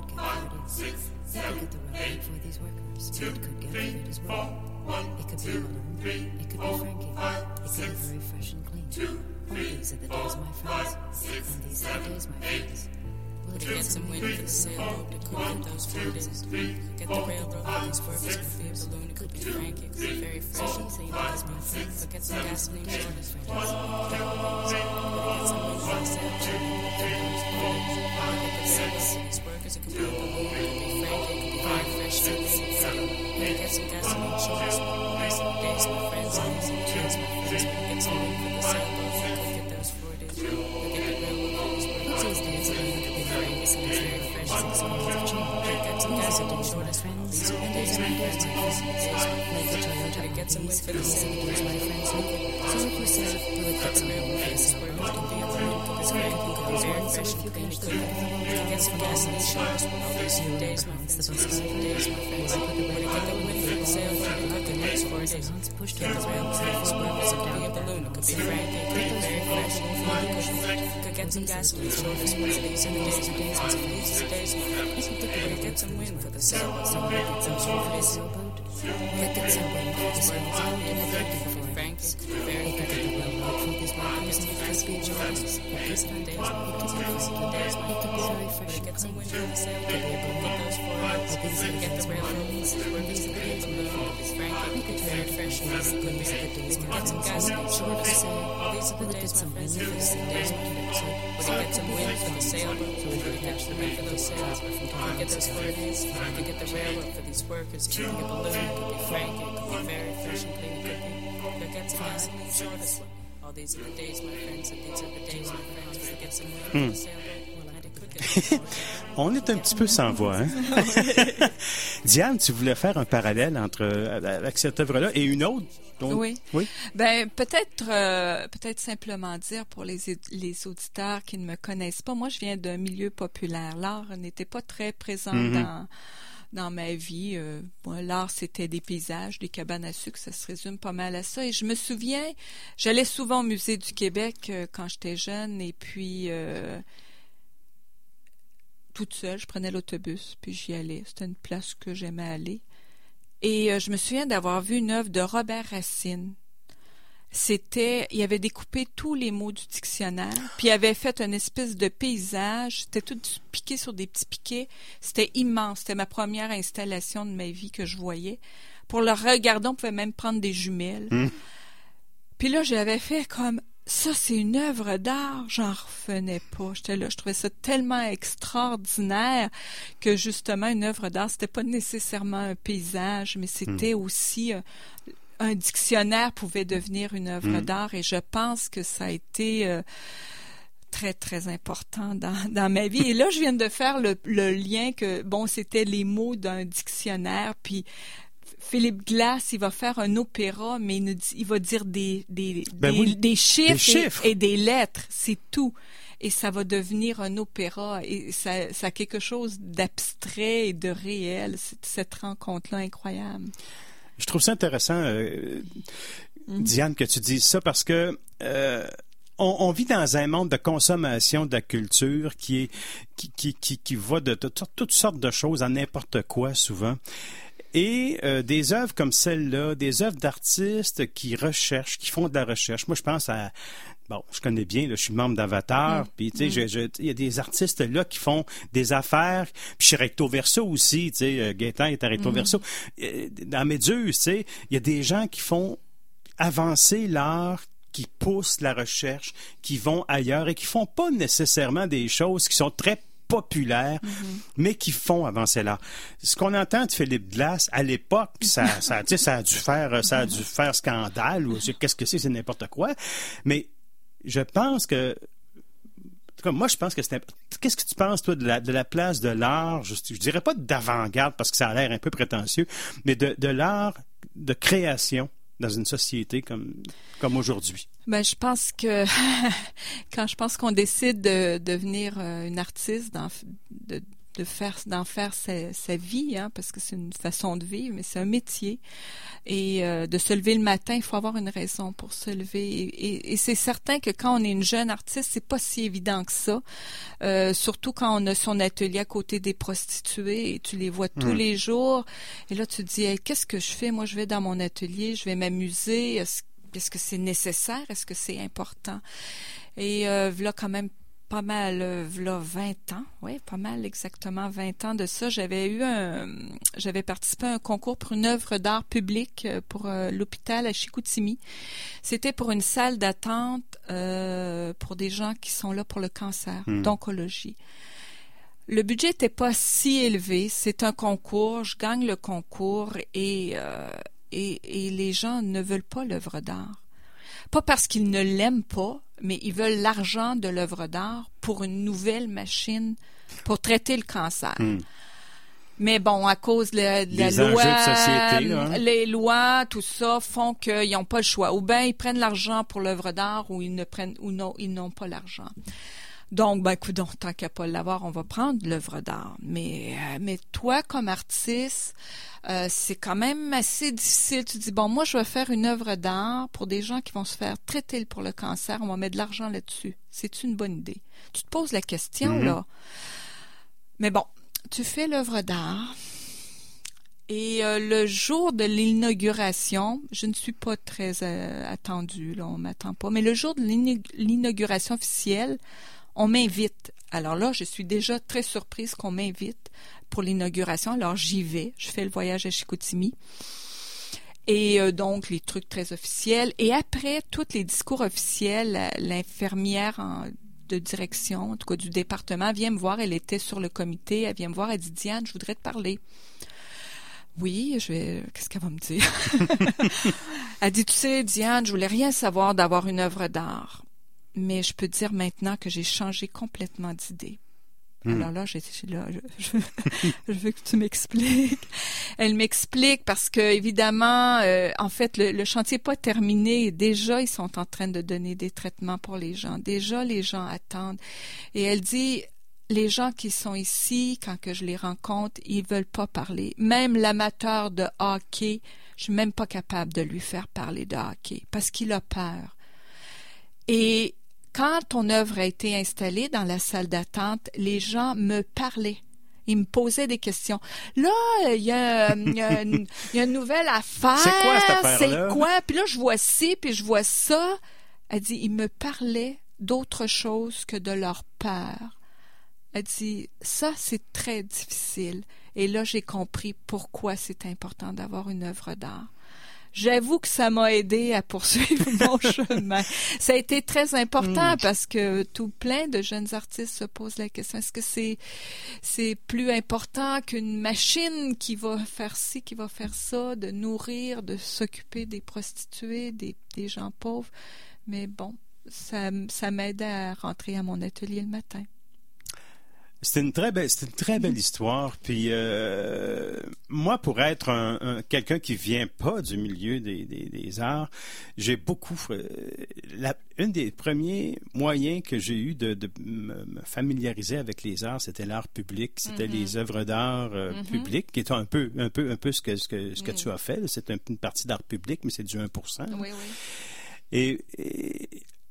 could get through it. They could get the railroad for these workers. It could get through it as well. It could be a balloon. It could be Frankie. It could be very fresh and clean. All these are the days, my friends. And these are the days, my friends. Will it get some wind for the sailboat? It could get those floated. Get the railroad for these workers. It could be a balloon. It could be Frankie. It could be very fresh and clean. All these, my friends. But get some gasoline short as friends. Will it get some wind for the sailboat? It could get those floated. Get the sailboat for these workers. It could be a balloon. It could be Frankie. It could be very fresh and clean. Will it get some gasoline short as well? These are the days, my friends. And these are the days, my friends. Will it get some wind for the sailboat? It could get those floated. Will it get the railroad for these workers? These days, it could be Frankie. It's very fresh and clean. Will it get some gasoline short as friends? These are the days, my friends. And these are the days, my friends. Will it get some wind for the sailboat? My friends. So if you say, will it get some railroad for these workers? It could be a balloon. It could be Frankie. It could be very fresh and clean. It could get some gasoline short as well. These are the days, my friends. These are the days, my friends. Will it get the wind for the sailboat? It could get those four days. Get the railroad for these workers. It could be a balloon. It could be Frankie. It could be very fresh and clean. It could get some gasoline short as well. These are the days, my friends. These are the days, my friends. Will it get some wind for the sailboat? So will it get some four days? Will it get some wind for the sailboat? It could be Frankie. It could be very fresh and clean. These workers. It could be George. These are the days, my friends. These are the days, my friends. It could be very fresh and clean. Will it get some wind for the sailboat? It could get those four days. Will it get the railroad? These workers. It could be a balloon. It could be Frankie. It could be very fresh and clean. It could be the days, my friends. Get some gasoline short as well. All these are the days, my friends. These are the days, my friends. Will it get some wind for the sailboat? Will it catch the wind for those sails? Will it get those four days? Will it get the railroad for these workers? It could be a balloon. It could be Frankie. It could be very fresh and clean. It could be. Will it get some gasoline short as well? All these are the days, my friends. And these are the days, my friends. Will it get some wind for the sailboat? On est un petit peu sans voix, hein? Diane, tu voulais faire un parallèle entre avec cette œuvre-là et une autre? Donc, oui. oui. Ben peut-être, euh, peut-être simplement dire pour les les auditeurs qui ne me connaissent pas, moi je viens d'un milieu populaire. L'art n'était pas très présent mm-hmm. dans dans ma vie. Euh, bon, l'art, c'était des paysages, des cabanes à sucre, ça se résume pas mal à ça. Et je me souviens, j'allais souvent au Musée du Québec euh, quand j'étais jeune, et puis euh, toute seule, je prenais l'autobus, puis j'y allais. C'était une place que j'aimais aller. Et euh, je me souviens d'avoir vu une œuvre de Robert Racine. C'était, il avait découpé tous les mots du dictionnaire, puis il avait fait une espèce de paysage. C'était tout piqué sur des petits piquets. C'était immense. C'était ma première installation de ma vie que je voyais. Pour le regarder, on pouvait même prendre des jumelles. Mmh. Puis là, j'avais fait comme... Ça, c'est une œuvre d'art, j'en revenais pas. J'étais là, je trouvais ça tellement extraordinaire que justement, une œuvre d'art, c'était pas nécessairement un paysage, mais c'était mmh. aussi euh, un dictionnaire pouvait devenir une œuvre mmh. d'art, et je pense que ça a été euh, très, très important dans, dans ma vie. Et là, je viens de faire le, le lien que, bon, c'était les mots d'un dictionnaire, puis Philippe Glass, il va faire un opéra, mais il, dit, il va dire des, des, ben des, oui, des chiffres, des chiffres. Et, et des lettres, c'est tout. Et ça va devenir un opéra, et ça, ça a quelque chose d'abstrait et de réel, cette, cette rencontre-là incroyable. Je trouve ça intéressant, euh, mm-hmm. Diane, que tu dises ça, parce que euh, on, on vit dans un monde de consommation de la culture qui, est, qui, qui, qui, qui va de, de, de toutes sortes de choses à n'importe quoi, souvent. Et euh, des œuvres comme celle-là, des œuvres d'artistes qui recherchent, qui font de la recherche. Moi, je pense à... Bon, je connais bien, là, je suis membre d'Avatar, mmh. puis, tu sais, mmh. il y a des artistes là qui font des affaires. Puis chez Recto Verso aussi, tu sais, Gaétan est à Recto mmh. Verso. Dans Méduse, tu sais, il y a des gens qui font avancer l'art, qui poussent la recherche, qui vont ailleurs et qui font pas nécessairement des choses qui sont très populaires, mm-hmm. mais qui font avancer l'art. Ce qu'on entend de Philippe Glass à l'époque, ça, ça, ça a dû faire, ça a dû faire scandale, ou qu'est-ce que c'est, c'est n'importe quoi. Mais je pense que, comme moi, je pense que c'est. Qu'est-ce que tu penses, toi, de la, de la place de l'art, je, je dirais pas d'avant-garde parce que ça a l'air un peu prétentieux, mais de, de l'art de création dans une société comme, comme aujourd'hui? Ben, je pense que quand je pense qu'on décide de devenir une artiste, dans, de, de faire, d'en faire sa, sa vie, hein, parce que c'est une façon de vivre, mais c'est un métier. Et euh, de se lever le matin, il faut avoir une raison pour se lever. Et, et, et c'est certain que quand on est une jeune artiste, c'est pas si évident que ça. Euh, surtout quand on a son atelier à côté des prostituées et tu les vois tous mmh. les jours. Et là, tu te dis, hey, qu'est-ce que je fais? Moi, je vais dans mon atelier, je vais m'amuser. Est-ce, est-ce que c'est nécessaire? Est-ce que c'est important? Et euh, là, quand même, pas mal, là, vingt ans, oui, pas mal exactement vingt ans de ça, j'avais eu un, j'avais participé à un concours pour une œuvre d'art public pour euh, l'hôpital à Chicoutimi. C'était pour une salle d'attente euh, pour des gens qui sont là pour le cancer, mmh. d'oncologie. Le budget n'était pas si élevé, c'est un concours, je gagne le concours et, euh, et, et les gens ne veulent pas l'œuvre d'art. Pas parce qu'ils ne l'aiment pas, mais ils veulent l'argent de l'œuvre d'art pour une nouvelle machine pour traiter le cancer. Hmm. Mais bon, à cause de la, de la loi, de société, hein? les lois, tout ça, font qu'ils n'ont pas le choix. Ou bien ils prennent l'argent pour l'œuvre d'art, ou ils ne prennent, ou non, ils n'ont pas l'argent. Donc, ben, coudonc, tant qu'à pas l'avoir, on va prendre l'œuvre d'art. Mais, euh, mais toi, comme artiste, euh, c'est quand même assez difficile. Tu dis, bon, moi, je vais faire une œuvre d'art pour des gens qui vont se faire traiter pour le cancer. On va mettre de l'argent là-dessus. C'est une bonne idée. Tu te poses la question, mm-hmm. là. Mais bon, tu fais l'œuvre d'art. Et euh, le jour de l'inauguration, je ne suis pas très euh, attendue, là, on m'attend pas. Mais le jour de l'inauguration officielle, on m'invite. Alors là, je suis déjà très surprise qu'on m'invite pour l'inauguration. Alors j'y vais, je fais le voyage à Chicoutimi. Et euh, donc, les trucs très officiels. Et après, tous les discours officiels, l'infirmière en, de direction, en tout cas du département, vient me voir. Elle était sur le comité. Elle vient me voir, elle dit, Diane, je voudrais te parler. Oui, je vais... Qu'est-ce qu'elle va me dire? Elle dit, tu sais, Diane, je voulais rien savoir d'avoir une œuvre d'art. Mais je peux te dire maintenant que j'ai changé complètement d'idée. Mmh. Alors là, j'ai, là je, je, je veux que tu m'expliques. Elle m'explique parce que, évidemment, euh, en fait, le, le chantier n'est pas terminé. Déjà, ils sont en train de donner des traitements pour les gens. Déjà, les gens attendent. Et elle dit, les gens qui sont ici, quand que je les rencontre, ils veulent pas parler. Même l'amateur de hockey, je suis même pas capable de lui faire parler de hockey parce qu'il a peur. Et quand ton œuvre a été installée dans la salle d'attente, les gens me parlaient. Ils me posaient des questions. Là, il y a, il y a, une, il y a une nouvelle affaire. C'est quoi cette affaire-là? C'est quoi? Puis là, je vois ci, puis je vois ça. Elle dit, ils me parlaient d'autre chose que de leur peur. Elle dit, ça, c'est très difficile. Et là, j'ai compris pourquoi c'est important d'avoir une œuvre d'art. J'avoue que ça m'a aidé à poursuivre mon chemin. Ça a été très important mmh. parce que tout plein de jeunes artistes se posent la question, est-ce que c'est c'est plus important qu'une machine qui va faire ci, qui va faire ça, de nourrir, de s'occuper des prostituées, des, des gens pauvres? Mais bon, ça, ça m'aide à rentrer à mon atelier le matin. C'est une très belle, c'est une très belle histoire. Puis euh, moi, pour être un, un, quelqu'un qui vient pas du milieu des, des, des arts, j'ai beaucoup. Euh, la, un des premiers moyens que j'ai eu de, de me familiariser avec les arts, c'était l'art public, c'était mm-hmm. les œuvres d'art euh, mm-hmm. publiques, qui est un peu, un peu, un peu ce que ce que ce que mm. tu as fait. C'est un, une partie d'art public, mais c'est du un pour cent. Oui, oui. Et, et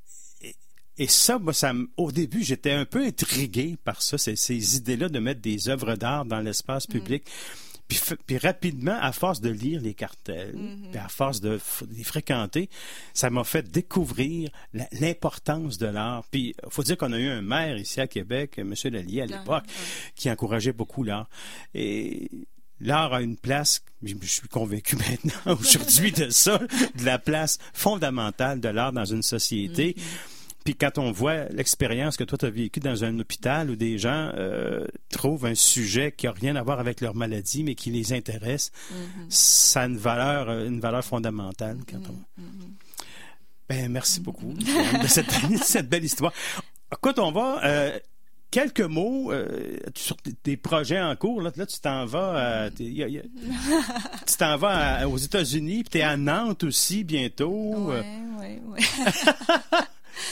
Et ça, moi, ça, au début, j'étais un peu intrigué par ça, ces, ces idées-là de mettre des œuvres d'art dans l'espace public. Mm. Puis, puis rapidement, à force de lire les cartels, mm-hmm. puis à force de, de les fréquenter, ça m'a fait découvrir la, l'importance de l'art. Puis, il faut dire qu'on a eu un maire ici à Québec, M. Lallier, à l'époque, mm-hmm. qui encourageait beaucoup l'art. Et l'art a une place, je suis convaincu maintenant, aujourd'hui, de ça, de la place fondamentale de l'art dans une société. Mm-hmm. Puis quand on voit l'expérience que toi tu as vécue dans un hôpital où des gens euh, trouvent un sujet qui n'a rien à voir avec leur maladie, mais qui les intéresse, mm-hmm. ça a une valeur, une valeur fondamentale. Quand on... mm-hmm. Ben, merci beaucoup de cette, cette belle histoire. Écoute, on va... Euh, quelques mots euh, sur tes projets en cours. Là, là tu t'en vas, à, y a, y a, tu t'en vas à, aux États-Unis, puis tu es à Nantes aussi bientôt. Oui, oui, oui.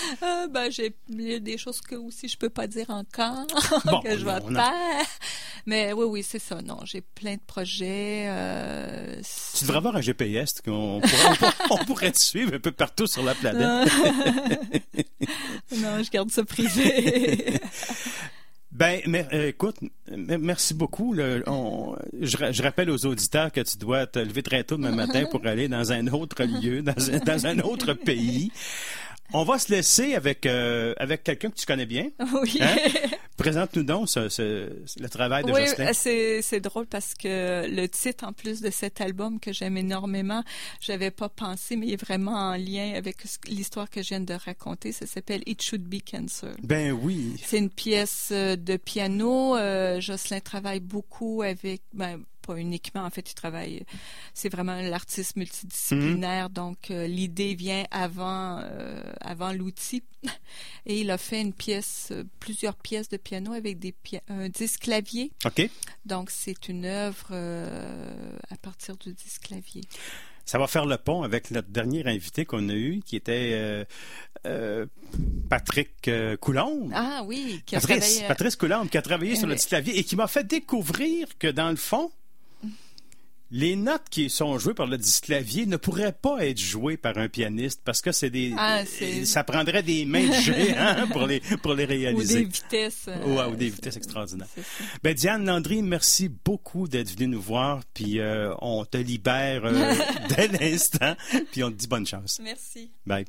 Euh, ben, j'ai il y a des choses que aussi je peux pas dire encore, Bon, que je vais on a- faire. Mais oui, oui, c'est ça. Non, j'ai plein de projets. euh, Tu devrais avoir un G P S qu'on pourrait, on pourrait, on pourrait te suivre un peu partout sur la planète. Non, je garde ça privé. Ben, mais, euh, écoute, m- merci beaucoup. Là. On- je, ra- je rappelle aux auditeurs que tu dois te lever très tôt demain matin pour aller dans un autre lieu, dans un, dans un autre pays. On va se laisser avec euh, avec quelqu'un que tu connais bien. Oui. Hein? Présente-nous donc ce, ce- le travail de Oui, Jocelyn. c'est c'est drôle parce que le titre, en plus de cet album que j'aime énormément, j'avais pas pensé, mais il est vraiment en lien avec ce- l'histoire que je viens de raconter. Ça s'appelle It Should Be Cancer. Ben oui. C'est une pièce euh, de piano. Euh, Jocelyn travaille beaucoup avec, ben, pas uniquement, en fait, il travaille, c'est vraiment l'artiste multidisciplinaire, donc euh, l'idée vient avant, euh, avant l'outil. Et il a fait une pièce, euh, plusieurs pièces de piano avec des pi- un disque clavier. OK. Donc, c'est une œuvre euh, à partir du disque clavier. Ça va faire le pont avec notre dernier invité qu'on a eu, qui était euh, euh, Patrick euh, Coulombe. Ah oui, qui a Patrice, travaillé... euh, Patrice Coulombe, qui a travaillé sur le oui. petit clavier et qui m'a fait découvrir que, dans le fond, les notes qui sont jouées par le disque clavier ne pourraient pas être jouées par un pianiste parce que c'est des, Ah, c'est- ça prendrait des mains de géants pour les pour les ou réaliser. des vitesses. euh, Ouais, ou des vitesses extraordinaires. c'est ça. Ben Diane Landry, merci beaucoup d'être venue nous voir, puis euh, on te libère euh, dès l'instant, puis on te dit bonne chance. Merci. Bye.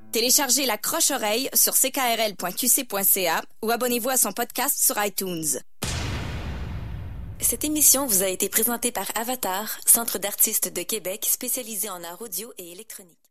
Téléchargez la croche-oreille sur c k r l point q c point c a ou abonnez-vous à son podcast sur iTunes. Cette émission vous a été présentée par Avatar, Centre d'artistes de Québec spécialisé en art audio et électronique.